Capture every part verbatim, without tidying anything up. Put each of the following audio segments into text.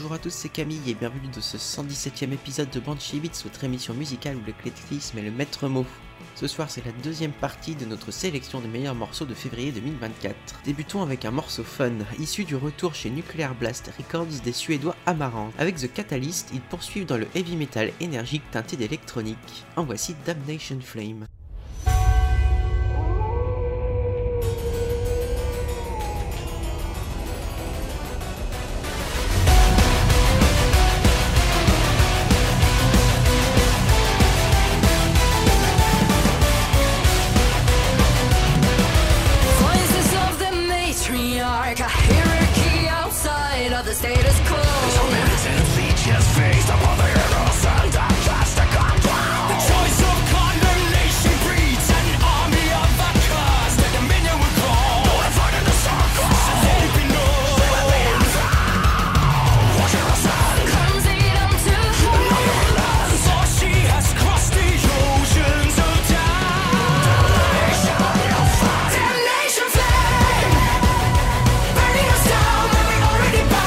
Bonjour à tous, c'est Camille et bienvenue dans ce cent dix-septième épisode de Banshee Beats, votre émission musicale où l'éclectisme est le maître mot. Ce soir, c'est la deuxième partie de notre sélection des meilleurs morceaux de février deux mille vingt-quatre. Débutons avec un morceau fun, issu du retour chez Nuclear Blast Records des Suédois Amaranth. Avec The Catalyst, ils poursuivent dans le heavy metal énergique teinté d'électronique. En voici Damnation Flame. The status quo. So militantly just faced upon the heroes and just to come down. The choice of condemnation breeds an army of outcasts. The dominion will crawl. Notified in the circle. So let it be known. Say what they have found. Watch your son. Comes it unto her. Know your land. For she has crossed the oceans of time. Damnation flame. Damnation flame. Burning us down when we already bound.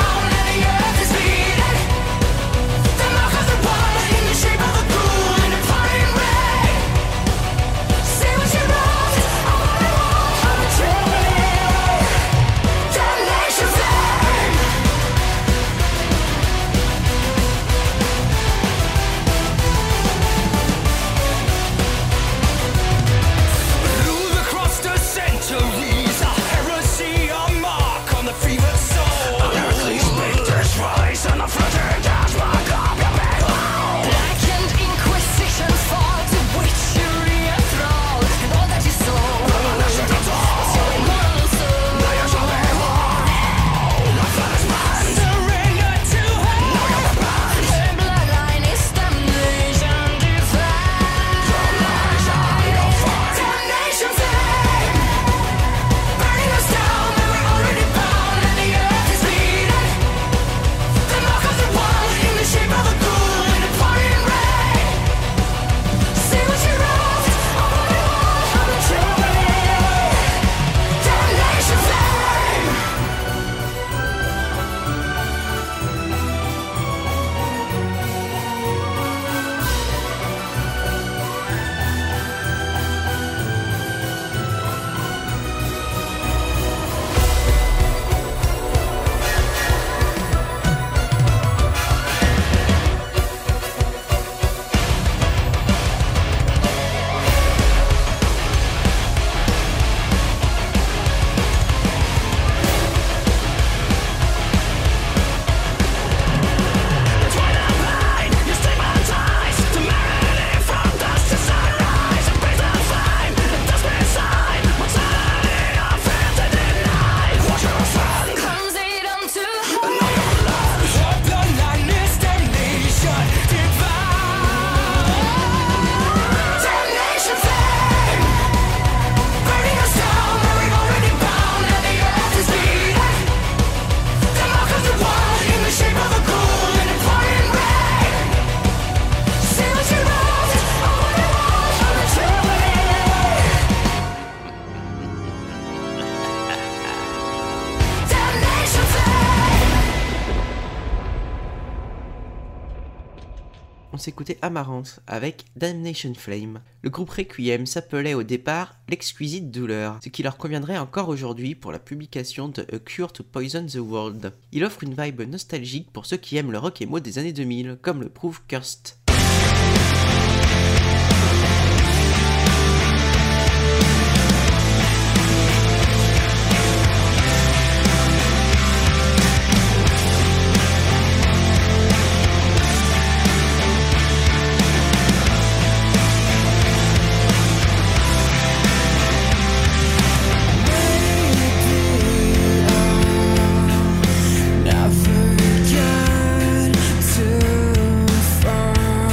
On s'écoutait Amaranth avec Damnation Flame. Le groupe Requiem s'appelait au départ l'Exquisite Douleur, ce qui leur conviendrait encore aujourd'hui pour la publication de A Cure to Poison the World. Il offre une vibe nostalgique pour ceux qui aiment le rock emo des années deux mille, comme le prouve Cursed. Never get too far.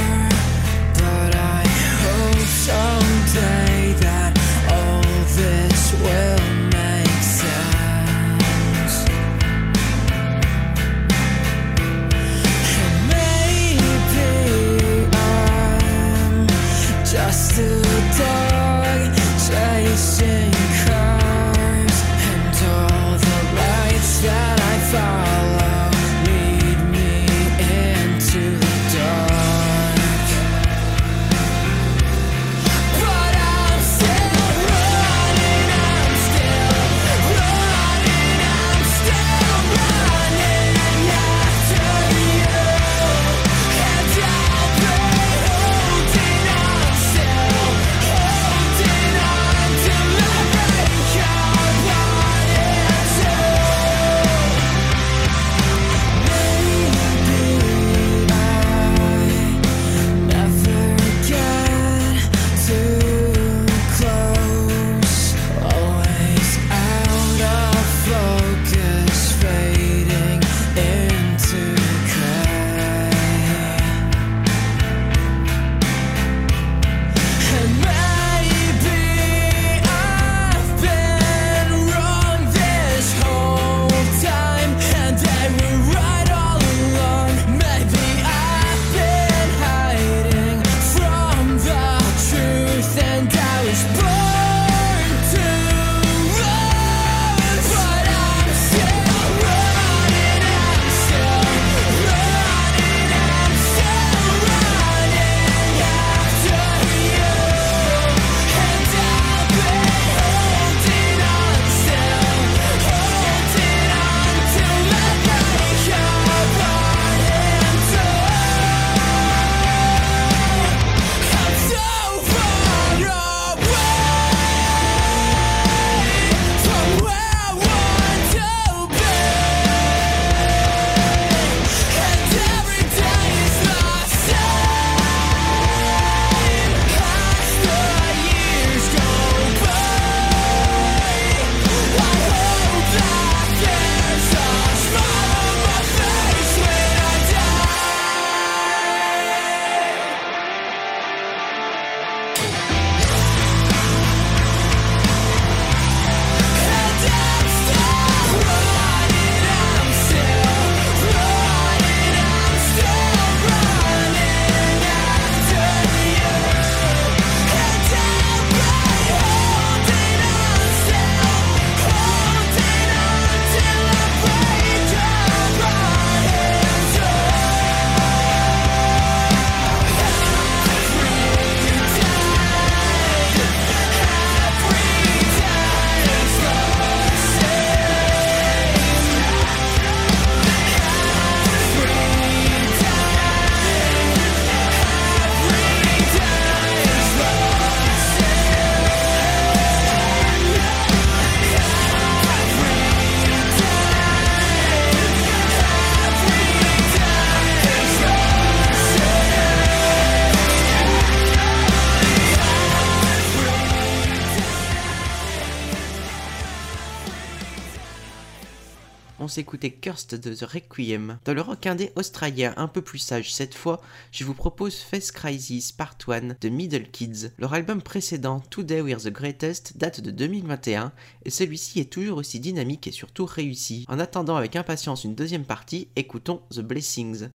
on s'écoutait Cursed de The Requiem. Dans le rock indé australien un peu plus sage cette fois, je vous propose Face Crisis Part un de Middle Kids. Leur album précédent, Today We're the Greatest, date de deux mille vingt et un et celui-ci est toujours aussi dynamique et surtout réussi. En attendant avec impatience une deuxième partie, écoutons The Blessings.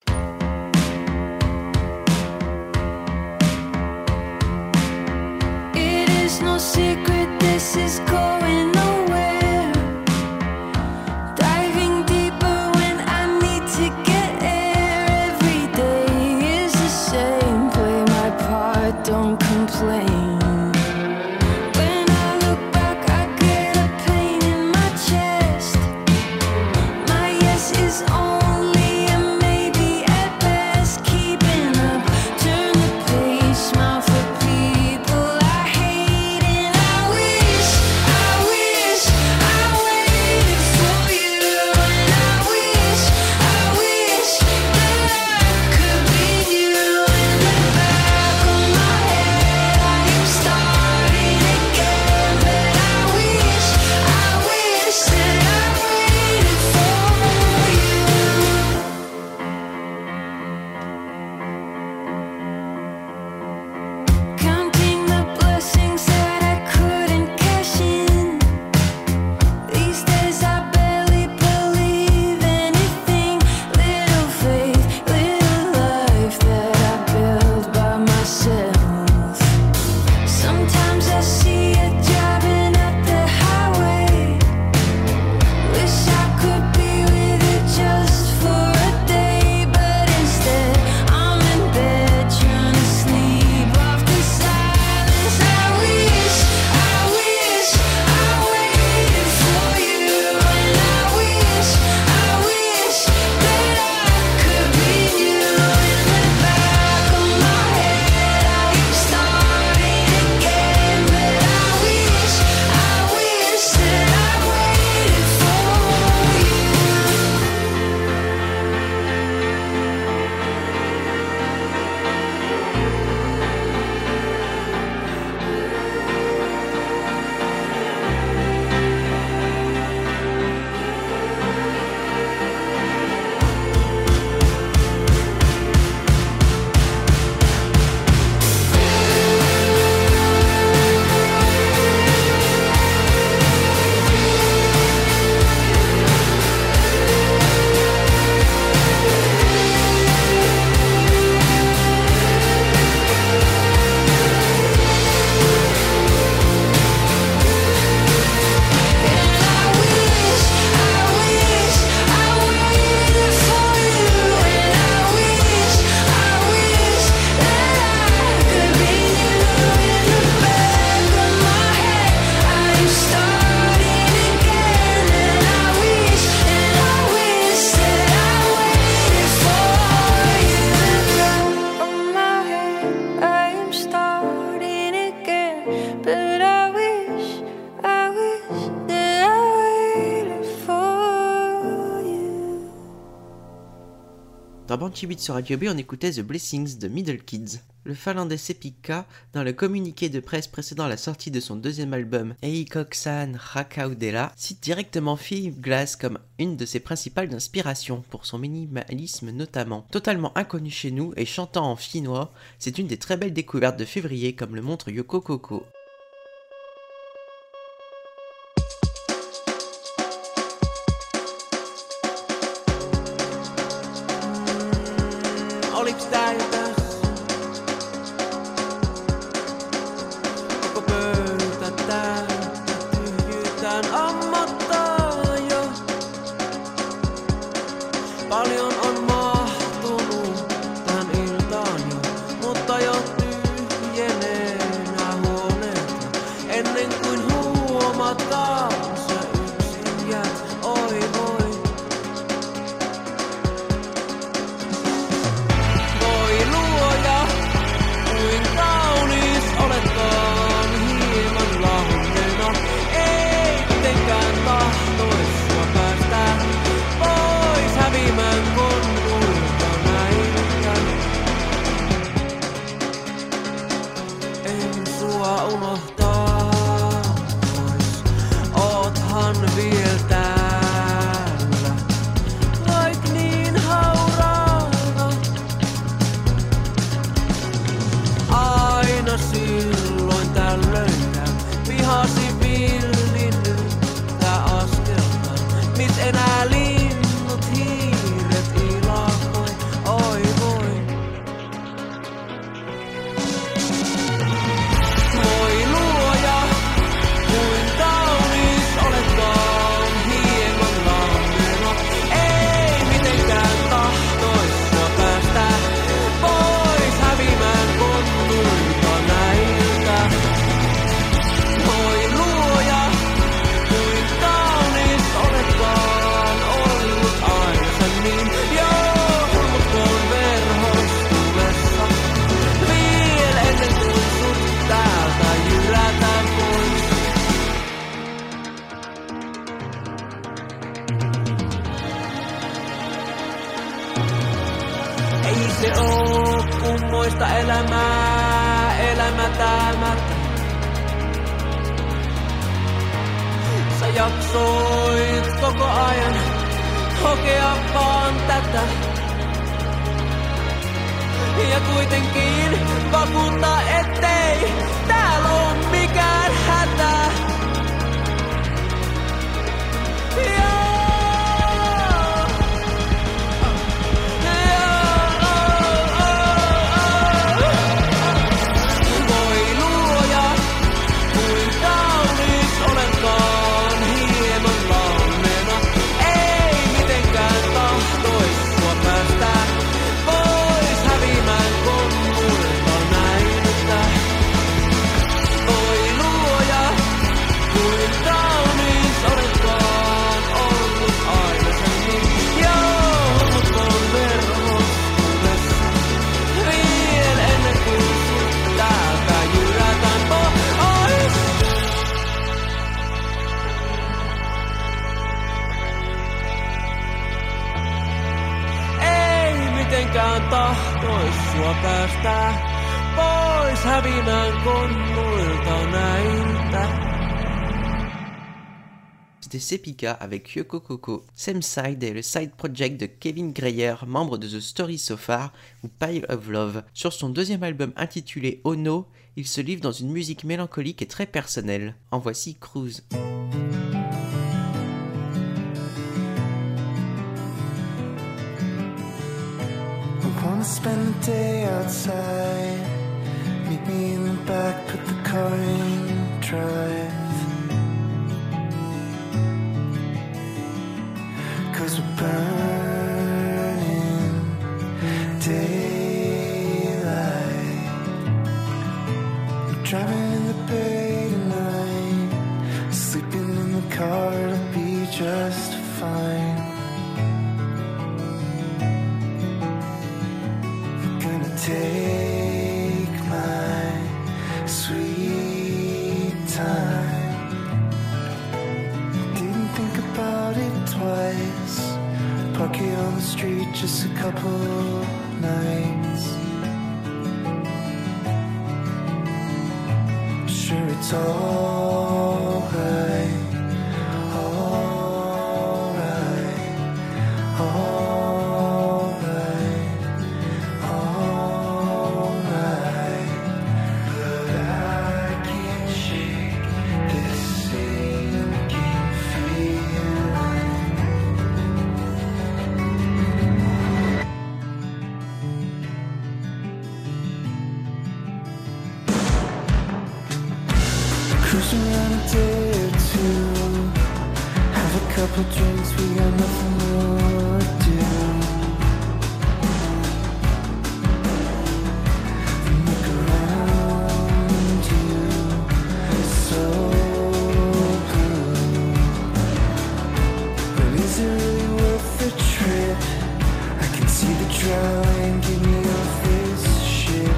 It is no secret this is going nowhere. Diving deeper when I need to get air. Every day is the same. Play my part, don't complain. When I look back, I get a pain in my chest. My yes is only a maybe at best. Keeping up, turn the page, smile for people I hate. And I wish, I wish I waited for you. And I wish, I wish that I could be you. In the back of my head, I am starting again. But I wish, I wish that I waited for you. Counting the blessings that I couldn't cash in. These days I barely believe anything. Little faith, little life that I build by myself. Sometimes I see it driving up the highway. Wish I could be with it just for a day, but instead I'm in bed trying to sleep off the silence. I wish, I wish I waited for you. And I wish, I wish that I could be you. In the back of my head, I am starting again. But I wish, I wish that I waited for you. But I wish, I wish that I waited for you. Dans Banshee Beats sur Radio B, on écoutait The Blessings de Middle Kids. Le finlandais Sepikka, dans le communiqué de presse précédant la sortie de son deuxième album Eikoksan Rakkaudella, cite directement Philip Glass comme une de ses principales inspirations, pour son minimalisme notamment. Totalement inconnu chez nous et chantant en finnois, c'est une des très belles découvertes de février comme le montre Yoko Koko. Oliks tää jo tässä? Koko pöytä täyttä tyhjyytään ammottaa jo. Paljon on mahtunut tähän iltaan jo, mutta jo tyhjenee nää huoneet. Ennen kuin huomataan, sä yksin jäät, oi voi. Voi luoja, kuin kaunis oletkaan hieman lahonnena. Ei mitenkään tahtois sua päästää pois häviämään. se oo kummoista elämää, elämätämättä. Sä jaksoit koko ajan hokea vaan tätä. Ja kuitenkin vakuuttaa, ettei täällä oo mikään hätä. Joo. Voi luoja, kuin kaunis olenkaan hieman launena. Ei mitenkään tahtois sua päästää pois häviämään konmuilta näiltä. Voi luoja, kuin kaunis olenkaan ollut aikaisemmin. Joo, mut on verhostuudessa vielä ennen kuin sut täältä jyrätään pois. Ei mitenkään tahtois sua päästää pois hävinään konnuilta näiltä. C'était Sepika avec Yoko Koko. Same Side est le side project de Kevin Greyer, membre de The Story So Far ou Pile of Love. Sur son deuxième album intitulé Oh No, il se livre dans une musique mélancolique et très personnelle. En voici Cruise. I wanna spend the day outside. Meet me in the back, put the car in drive. Cause we're burning daylight. We're driving in the bay tonight. Sleeping in the car, it'll be just fine. Take my sweet time. Didn't think about it twice. Park it on the street just a couple nights. Sure, it's all right, all right, all cruising around a day or two. Have a couple drinks, we got nothing more to do. And look around you, so blue. But is it really worth the trip? I can see the drawing, get me off this ship.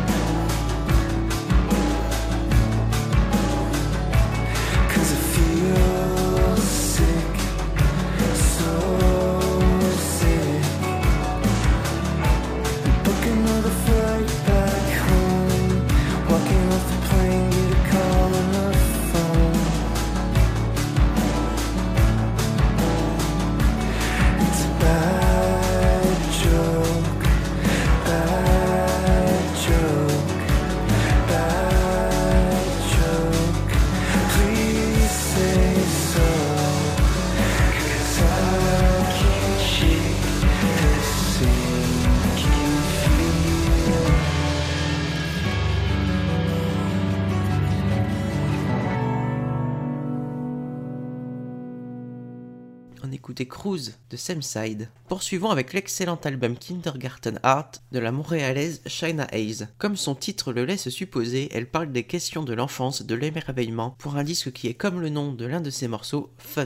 On écoutait Cruise de Same Side. Poursuivons avec l'excellent album Kindergarten Art de la montréalaise China Hayes. Comme son titre le laisse supposer, elle parle des questions de l'enfance et de l'émerveillement pour un disque qui est, comme le nom de l'un de ses morceaux, fun.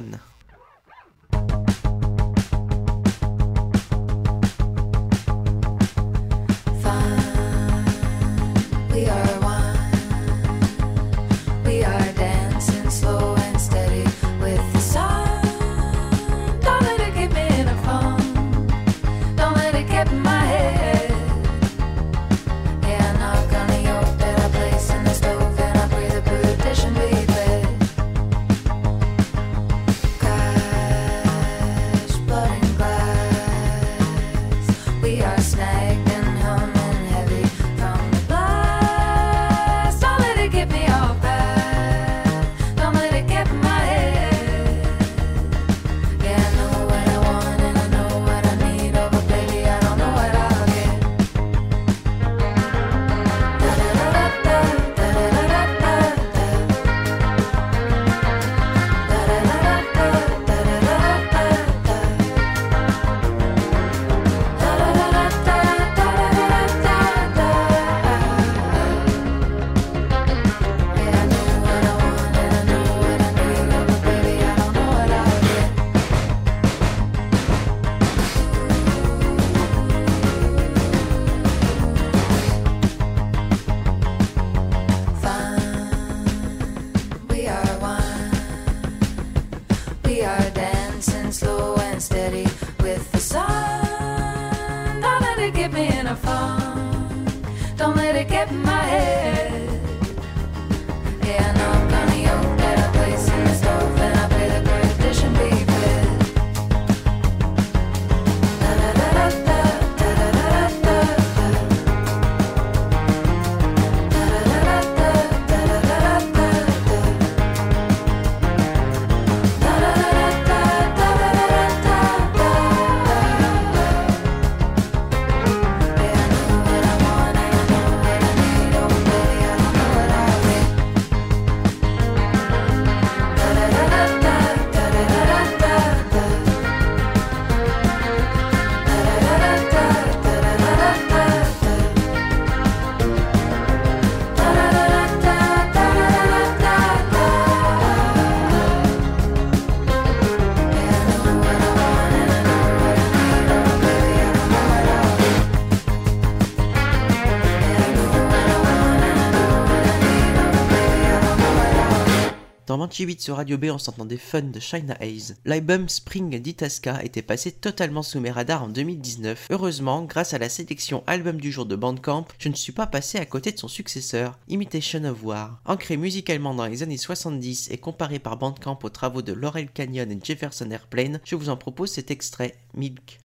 Don't let it get in my head. Banshee Beats sur Radio B, on s'entendait Fun de China Haze. L'album Spring d'Itasca était passé totalement sous mes radars en deux mille dix-neuf. Heureusement, grâce à la sélection album du jour de Bandcamp, je ne suis pas passé à côté de son successeur, Imitation of War. Ancré musicalement dans les années soixante-dix et comparé par Bandcamp aux travaux de Laurel Canyon et Jefferson Airplane, je vous en propose cet extrait, Milk.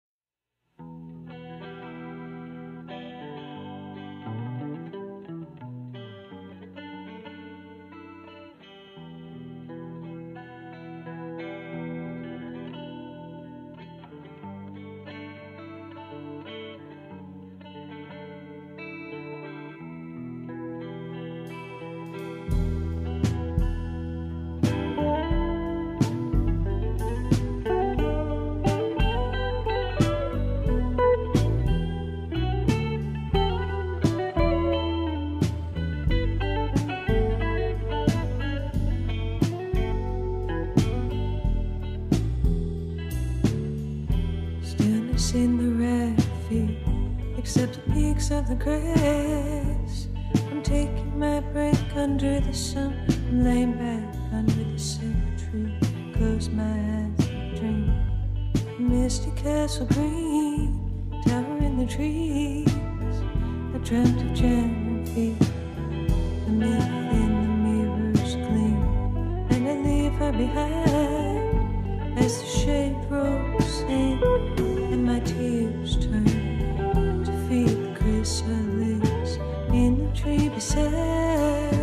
In the red field, except the peaks of the grass. I'm taking my break under the sun. I'm laying back under the silver tree. Close my eyes and dream. Misty castle green, tower in the trees. I dreamt of Jan and feet. The myth in the mirrors gleam, and I leave her behind as the shade rolls in. And my tears turn to feed the chrysalis in the tree beside.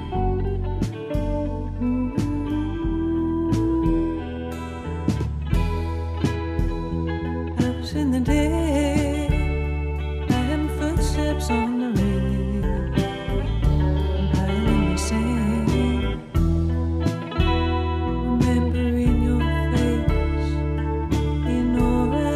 Mm-hmm. I was in the day, I had footsteps on the rail, piling the sand, remembering your face, you know I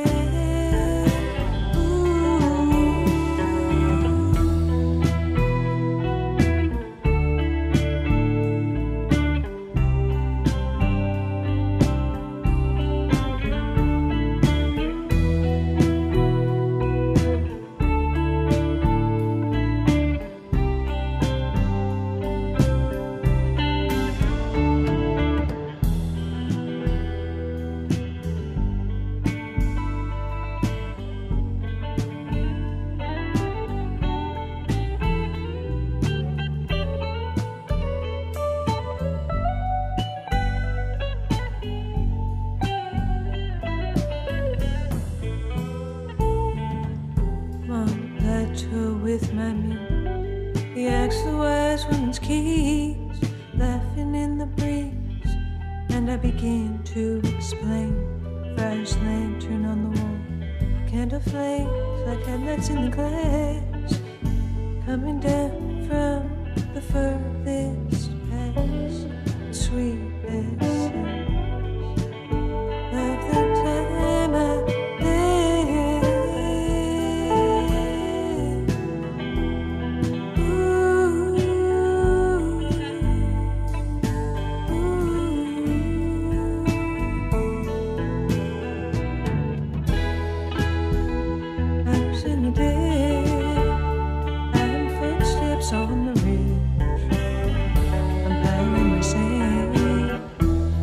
with my mute. He asked the wise woman's keys, laughing in the breeze, and I begin to explain. Friar's lantern on the wall, candle flames like headlights in the glass, coming down from the furthest past, sweet as of the time I on the ridge, I'm piling my sand.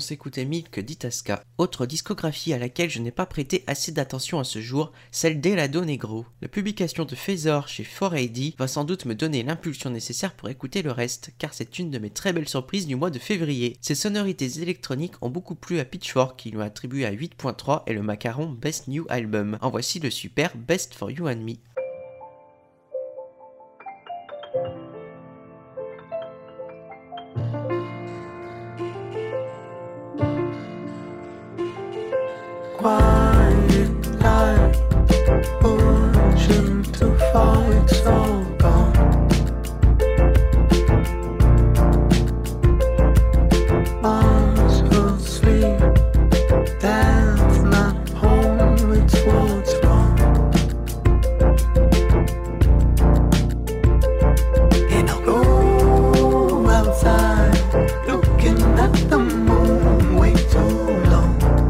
s'écoutait Milk d'Itasca, autre discographie à laquelle je n'ai pas prêté assez d'attention à ce jour, celle d'Helado Negro. La publication de Phasor chez four A D va sans doute me donner l'impulsion nécessaire pour écouter le reste, car c'est une de mes très belles surprises du mois de février. Ces sonorités électroniques ont beaucoup plu à Pitchfork qui lui a attribué à huit virgule trois et le macaron Best New Album. En voici le super Best for You and Me. Quiet light, ocean too far, it's all gone. Mars asleep, death not home, it's what's wrong. And I'll go outside, looking at the moon way too long.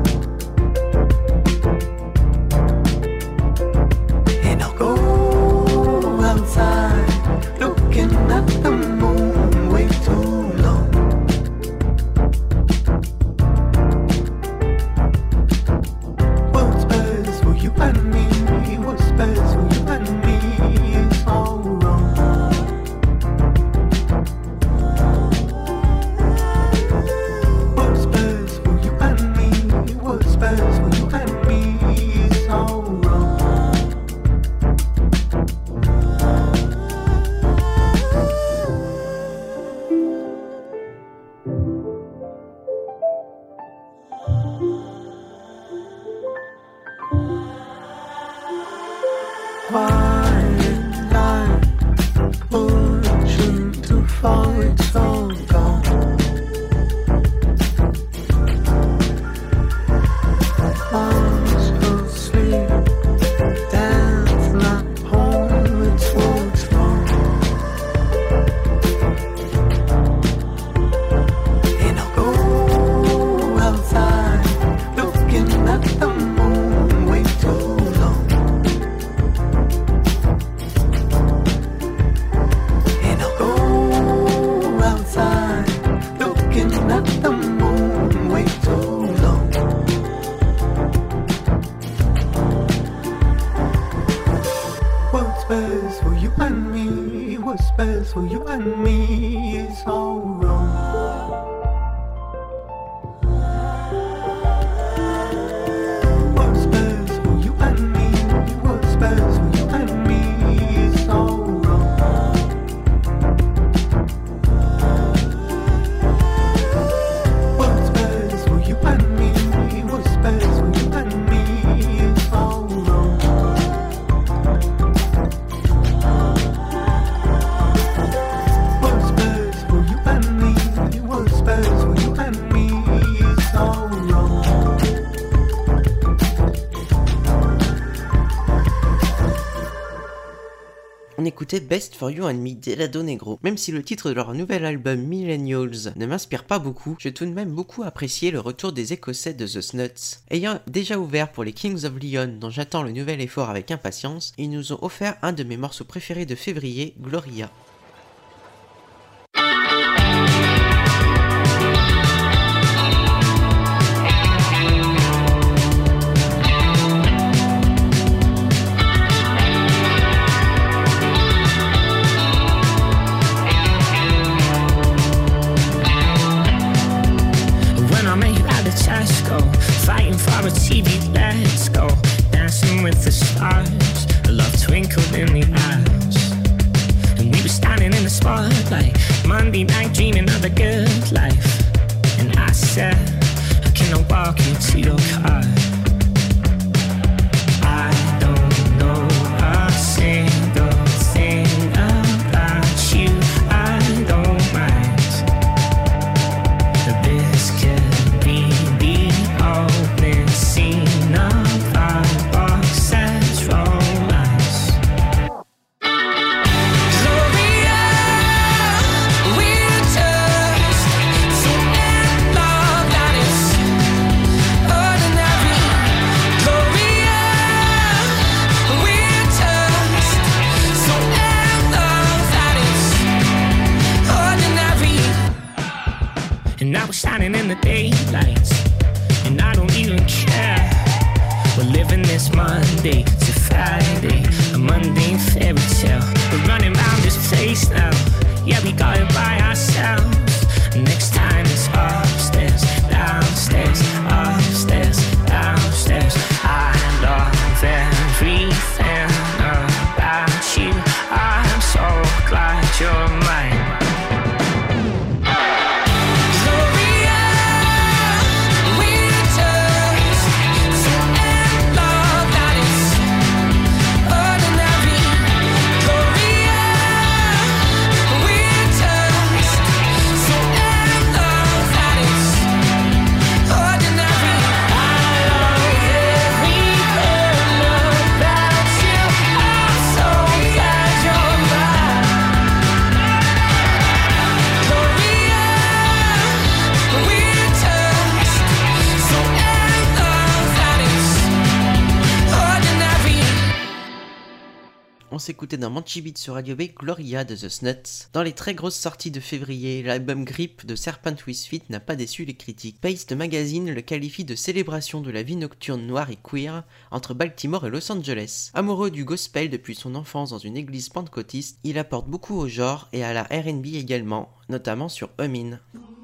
Looking at the moon way too long. What's best for you and me? What's best for you and me is all wrong. What's best for you and me? What's best for you and me is all wrong. Quiet light, ocean too far, it's all gone. Mars asleep, death not home, it's what's wrong. And I'll go outside, looking at the moon way too long. At the moon way too long. What's best for you and me? What's best for you and me is all wrong. What's best for you and me? What's best for you and me is all wrong. On écoutait Best for You and Me d'Helado Negro. Même si le titre de leur nouvel album Millennials ne m'inspire pas beaucoup, j'ai tout de même beaucoup apprécié le retour des Écossais de The Snuts. Ayant déjà ouvert pour les Kings of Leon, dont j'attends le nouvel effort avec impatience, ils nous ont offert un de mes morceaux préférés de février, Gloria. Fighting for a T V, let's go. Dancing with the stars, a love twinkled in the eyes. And we were standing in the spotlight, Monday night dreaming of a good life. And I said, can I walk you to your car? I don't know a single thing about you, I don't mind. This could be the opening scene of our box set romance. daylights, and I don't even care. We're living this Monday to Friday, a mundane fairy tale. We're running around this place now, yeah, we got it by ourselves. Next time it's upstairs, downstairs, upstairs, downstairs. I love everything about you. I'm so glad you're mine. On s'écoutait dans Banshee Beats sur Radio B Gloria de The Snuts. Dans les très grosses sorties de février, l'album Grip de Serpent with Feet n'a pas déçu les critiques. Paste Magazine le qualifie de célébration de la vie nocturne noire et queer entre Baltimore et Los Angeles. Amoureux du gospel depuis son enfance dans une église pentecôtiste, il apporte beaucoup au genre et à la R and B également, notamment sur Humin.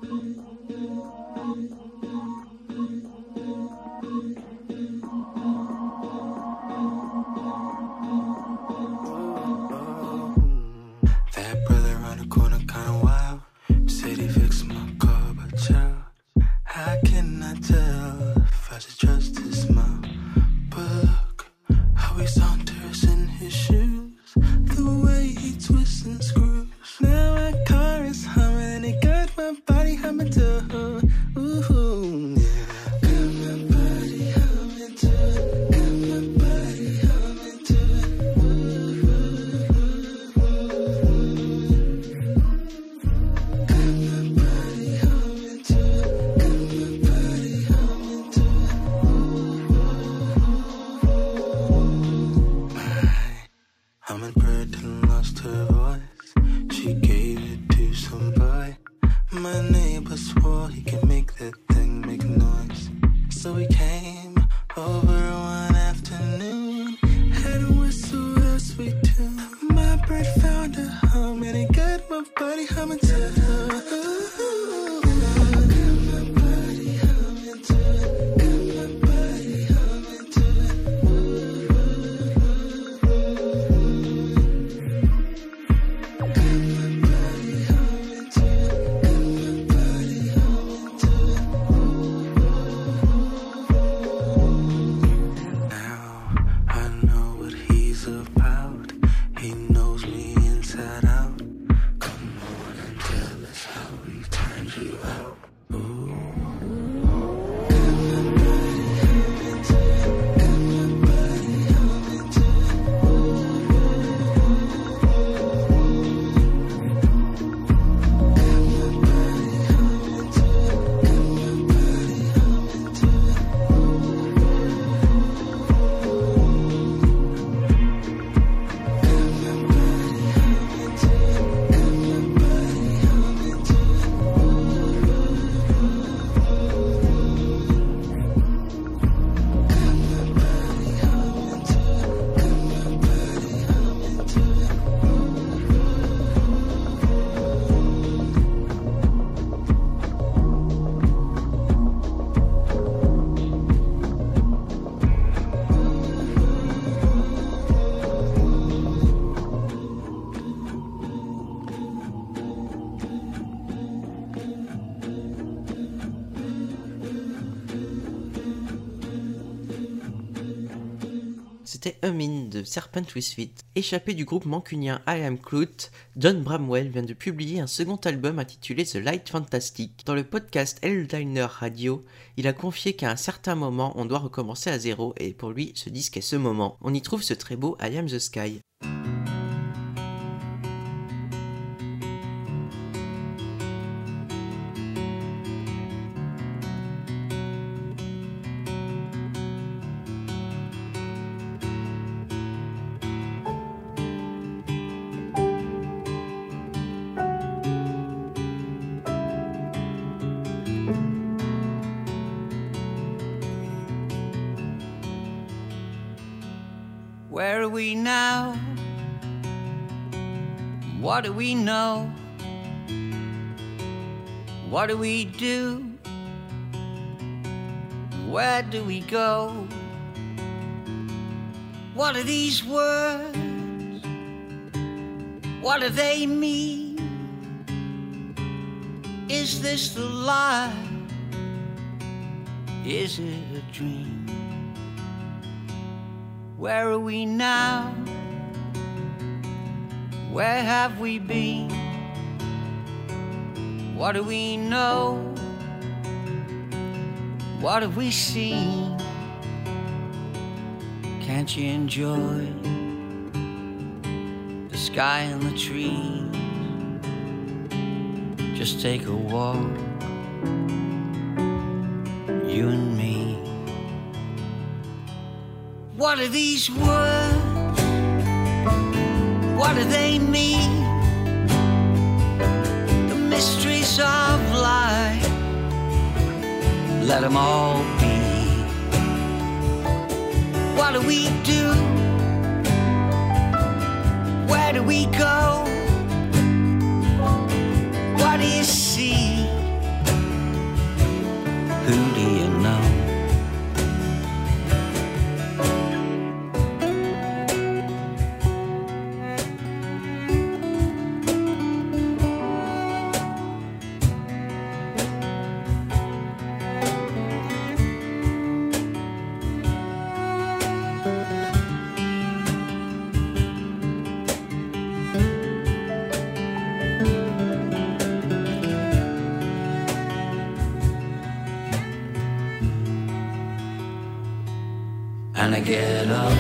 C'était Humin de Serpent with Feet. Échappé du groupe mancunien I Am Clout, John Bramwell vient de publier un second album intitulé The Light Fantastic. Dans le podcast Helldiver Radio, il a confié qu'à un certain moment, on doit recommencer à zéro et pour lui, ce disque est ce moment. On y trouve ce très beau I Am the Sky. Where are we now? What do we know? What do we do? Where do we go? What are these words? What do they mean? Is this the life? Is it a dream? Where are we now? Where have we been? What do we know? What have we seen? Can't you enjoy the sky and the trees? Just take a walk, you and me. What are these words? What do they mean? The mysteries of life, let them all be. What do we do? Where do we go? What do you see? Who do you know? And I get up,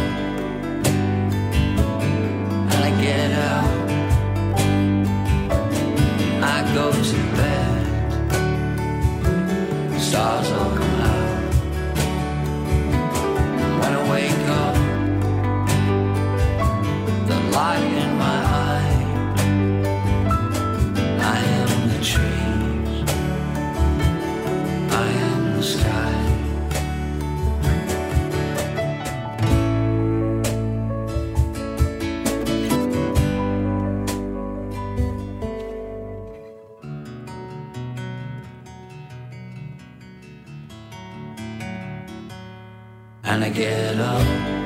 and I get out, I go to bed, stars all come out. When I wake up, the light in my eye, I am the trees, I am the sky. And I get up,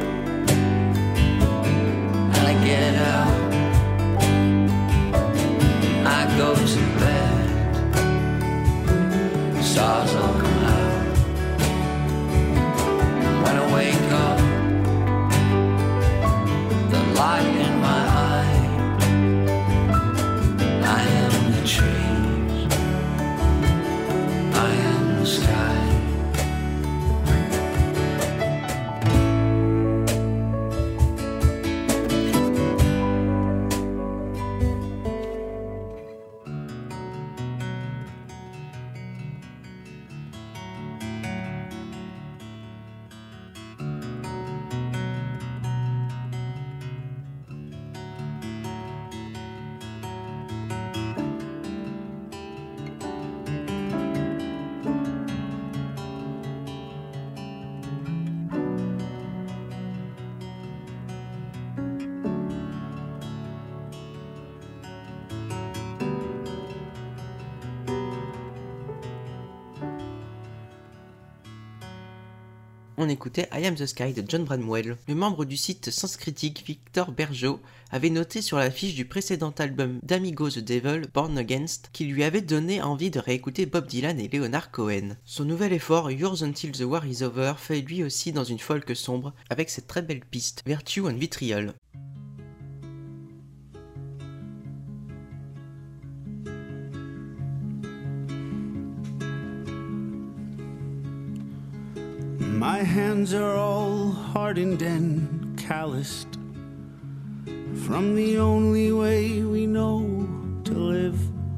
and I get out, I go to bed, stars all come out. When I wake up, the light in my eye, I am the trees, I am the sky. On écoutait I Am the Sky de John Bramwell. Le membre du site Sens Critique, Victor Bergeau, avait noté sur l'affiche du précédent album d'Amigo the Devil, Born Against, qui lui avait donné envie de réécouter Bob Dylan et Leonard Cohen. Son nouvel effort, Yours Until the War is Over, fait lui aussi dans une folk sombre, avec cette très belle piste, Virtue and Vitriol. My hands are all hardened and calloused from the only way we know to live.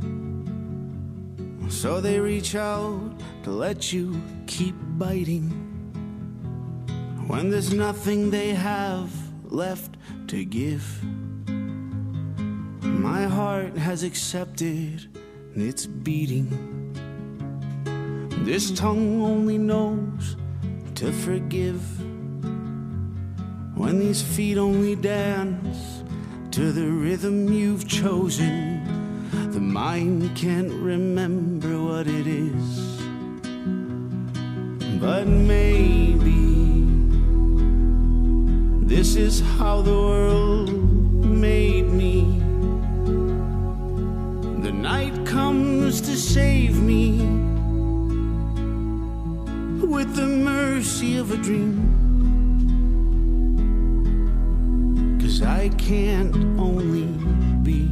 So they reach out to let you keep biting when there's nothing they have left to give. My heart has accepted its beating. This tongue only knows to forgive. when these feet only dance to the rhythm you've chosen. The mind can't remember what it is, but maybe this is how the world made me. The night comes to save me with the mercy of a dream. 'Cause I can't only be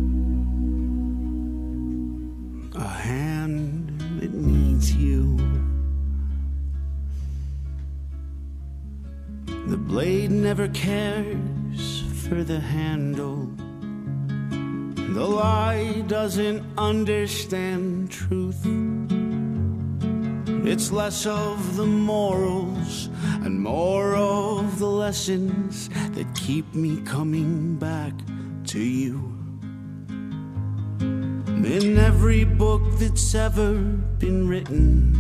a hand that needs you. The blade never cares for the handle. The lie doesn't understand truth. It's less of the morals and more of the lessons that keep me coming back to you. In every book that's ever been written,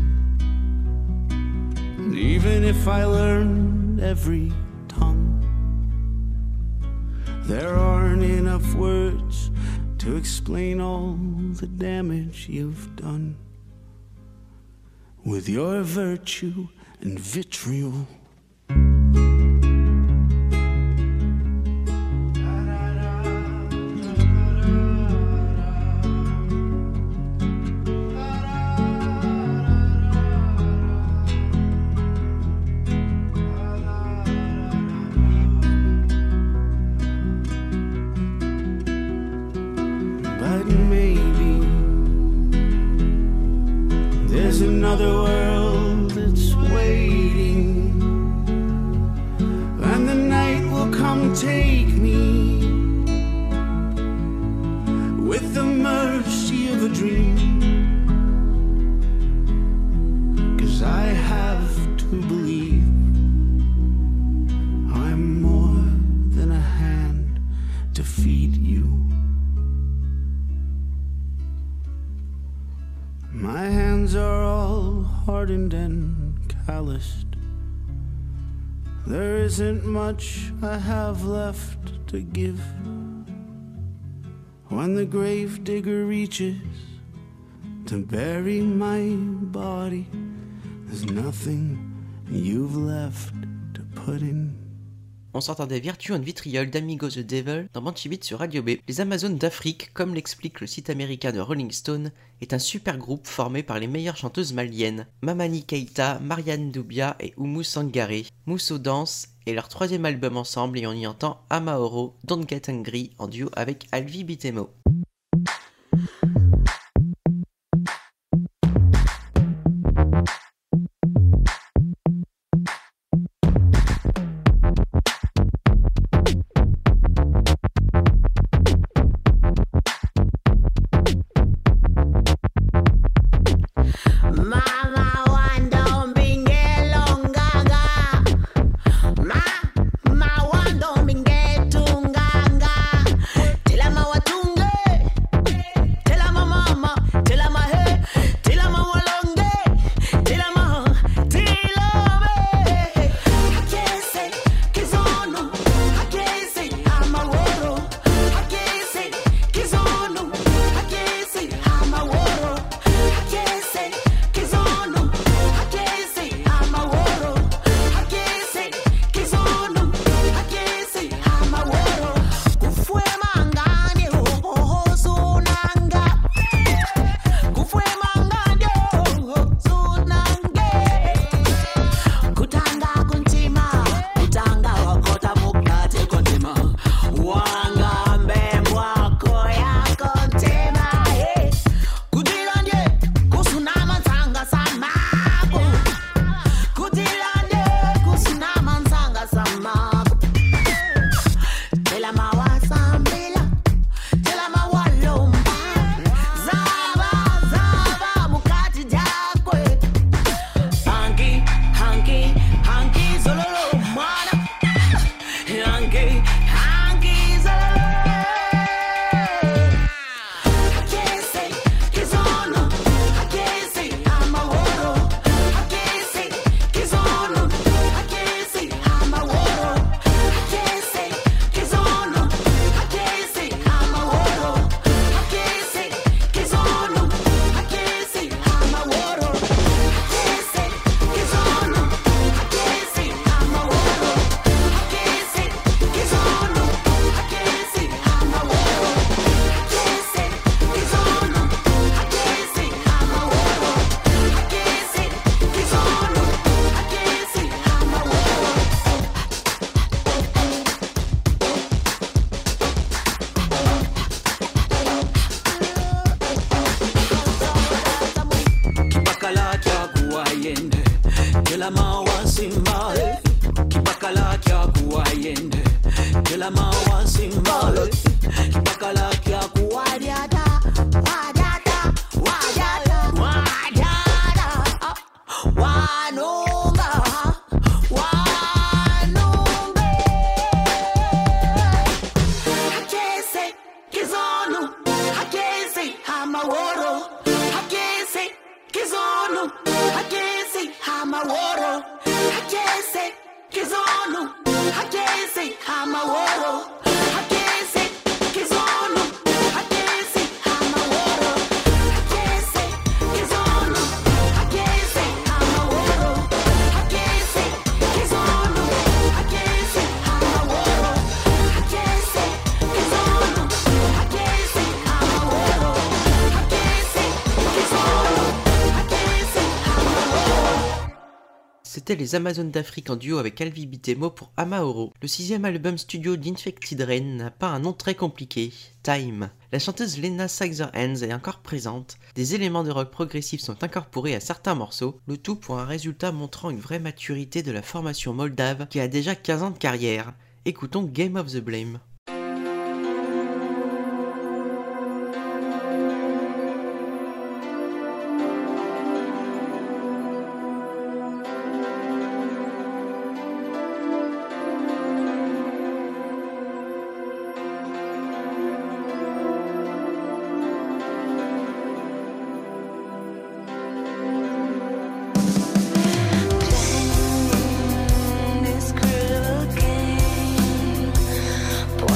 even if I learned every tongue, there aren't enough words to explain all the damage you've done with your virtue and vitriol. But maybe there's another world that's waiting, and the night will come take me with the mercy of a dream. 'Cause I have to believe I'm more than a hand to feed you. My hands are all hardened and calloused. There isn't much I have left to give. When the grave digger reaches to bury my body, there's nothing you've left to put in. On s'entendait Virtue and Vitriol d'Amigo the Devil dans Banshee Beat sur Radio B. Les Amazones d'Afrique, comme l'explique le site américain de Rolling Stone, est un super groupe formé par les meilleures chanteuses maliennes, Mamani Keita, Marianne Doubia et Oumou Sangaré. Mousso Dance est leur troisième album ensemble et on y entend Amaoro, Don't Get Angry en duo avec Alvi Bitemo. Mama wando mbinge longanga, mama wando mbinge tunganga, tila mawatunge wasimba kipakala kya kuwayende kila mawasimba kipakala kya kuwadiata wadiata wadiata wadiata wanunga wanunga hakese kizonu hakese hamaworo hakese kizonu hakese hamaworo hakese kizonu hakese hamaworo hakese kizonu hakese hamaworo hakese kizonu hakese hamaworo hakese kizonu hakese hamaworo hakese kizonu hakese hamaworo hakese kizonu hakese hamaworo. C'était les Amazones d'Afrique en duo avec Alvi Bitemo pour Amaoro. Le sixième album studio d'Infected Rain n'a pas un nom très compliqué, Time. La chanteuse Lena Saxer-Hands est encore présente, des éléments de rock progressif sont incorporés à certains morceaux, le tout pour un résultat montrant une vraie maturité de la formation moldave qui a déjà quinze ans de carrière. Écoutons Game of the Blame. This cruel game.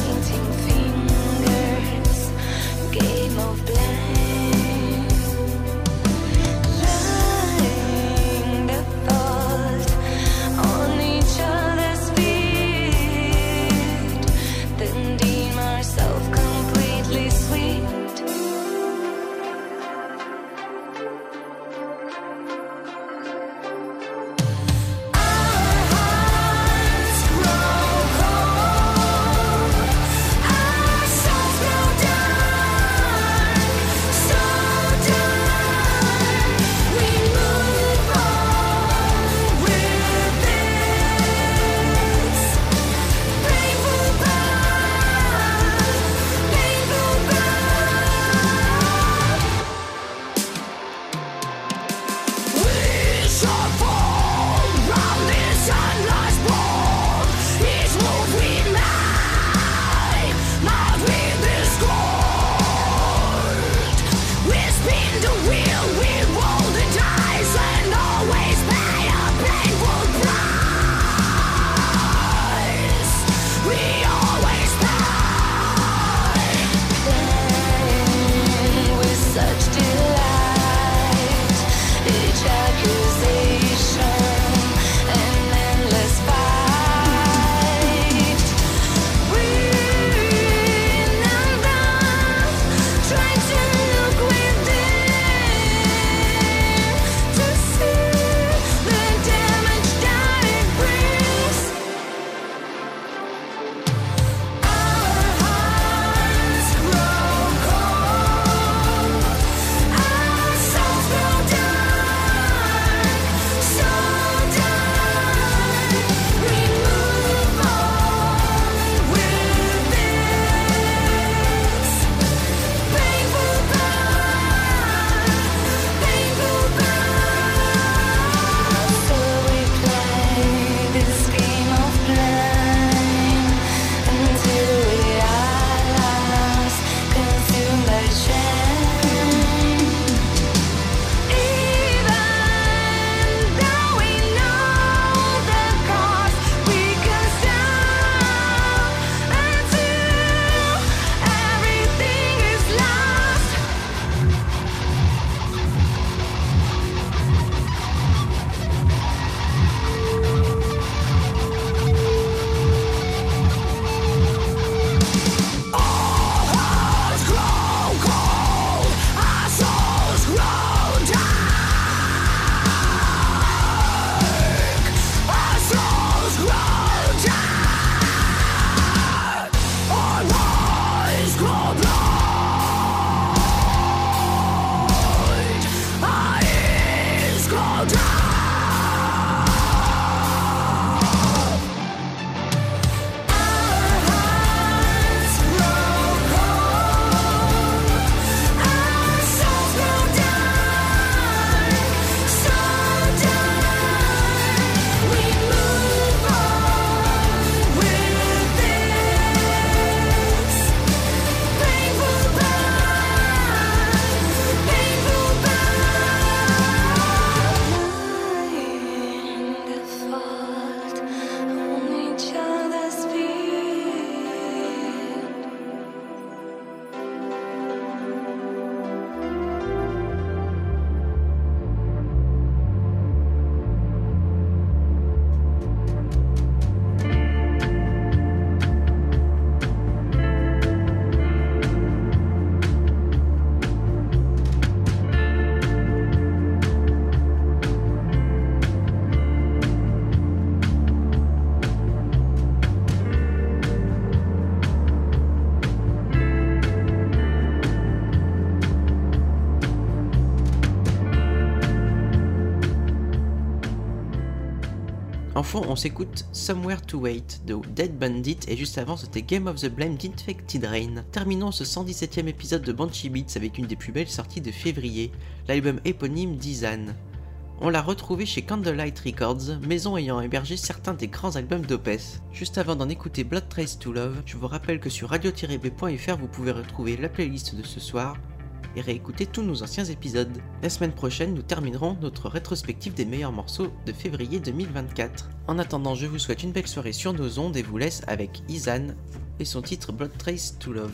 fond, on s'écoute Somewhere to Wait de Dead Bandit et juste avant c'était Game of the Blame d'Infected Rain. Terminons ce cent dix-septième épisode de Banshee Beats avec une des plus belles sorties de février, l'album éponyme d'Izan. On l'a retrouvé chez Candlelight Records, maison ayant hébergé certains des grands albums d'Opeth. Juste avant d'en écouter Blood Trace to Love, je vous rappelle que sur radio tiret b point f r vous pouvez retrouver la playlist de ce soir et réécouter tous nos anciens épisodes. La semaine prochaine, nous terminerons notre rétrospective des meilleurs morceaux de février deux mille vingt-quatre. En attendant, je vous souhaite une belle soirée sur nos ondes et vous laisse avec Izan et son titre Blood Trace to Love.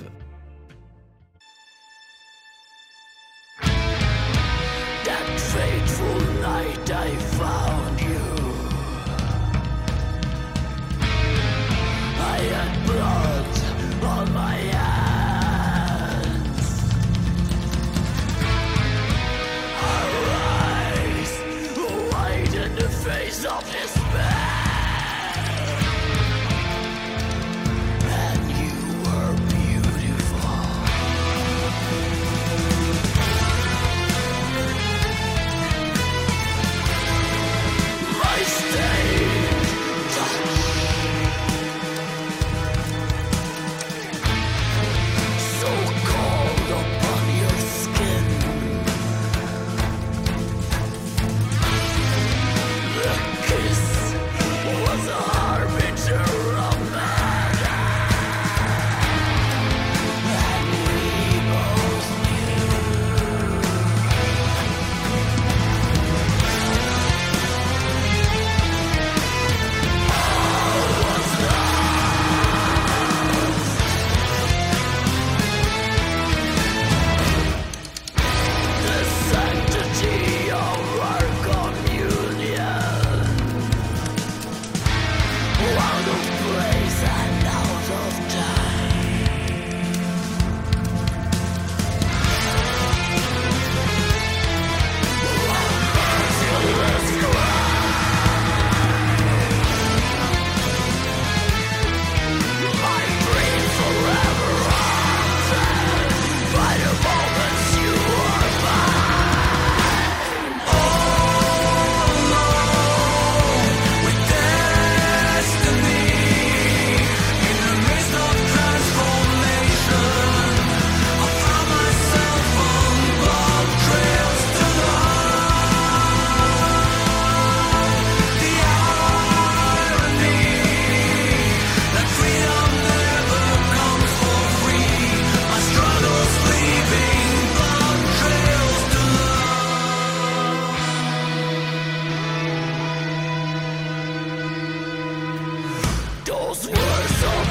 That fateful night I found you. I had blood on my hands. I rise, white in the face of despair. And you were beautiful. My stained touch, so cold upon your skin. The kiss was a harbinger of murder, and we both knew. The sanctity of our communion, out of place and out of time. Merciless my dream forever haunted by the moments you are mine. All alone with destiny, in the midst of transformation, I found myself on blood trails to love. The irony that freedom never comes for free. My struggles leaving blood trails to love. Those words are